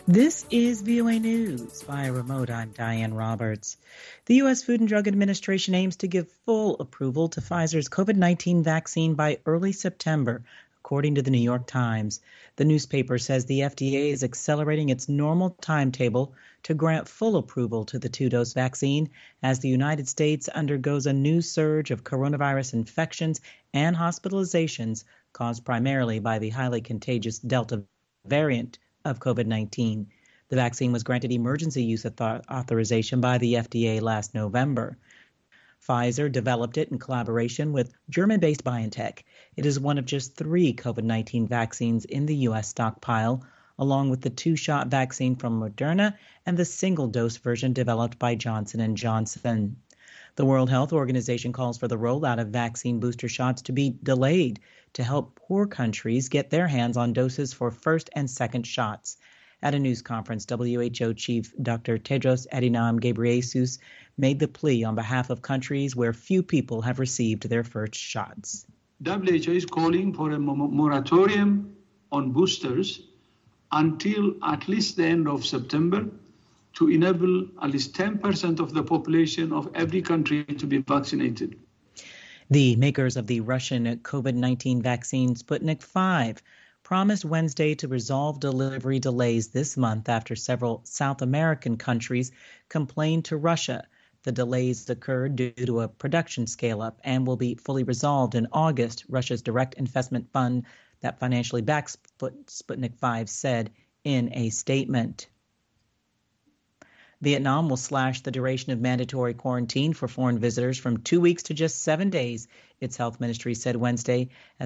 This is VOA News. Via remote, I'm Diane Roberts. The U.S. Food and Drug Administration aims to give full approval to Pfizer's COVID-19 vaccine by early September, according to the New York Times. The newspaper says the FDA is accelerating its normal timetable to grant full approval to the two-dose vaccine as the United States undergoes a new surge of coronavirus infections and hospitalizations caused primarily by the highly contagious Delta variant of COVID-19. The vaccine was granted emergency use authorization by the FDA last November. Pfizer developed it in collaboration with German-based BioNTech. It is one of just 3 COVID-19 vaccines in the U.S. stockpile, along with the 2-shot vaccine from Moderna and the single-dose version developed by Johnson & Johnson. The World Health Organization calls for the rollout of vaccine booster shots to be delayed to help poor countries get their hands on doses for first and second shots. At a news conference, WHO Chief Dr. Tedros Adhanom Ghebreyesus made the plea on behalf of countries where few people have received their first shots. WHO is calling for a moratorium on boosters until at least the end of September to enable at least 10% of the population of every country to be vaccinated. The makers of the Russian COVID-19 vaccine Sputnik V promised Wednesday to resolve delivery delays this month after several South American countries complained to Russia. The delays occurred due to a production scale-up and will be fully resolved in August, Russia's direct investment fund that financially backs Sputnik V said in a statement. Vietnam will slash the duration of mandatory quarantine for foreign visitors from 2 weeks to just 7 days, its health ministry said Wednesday, as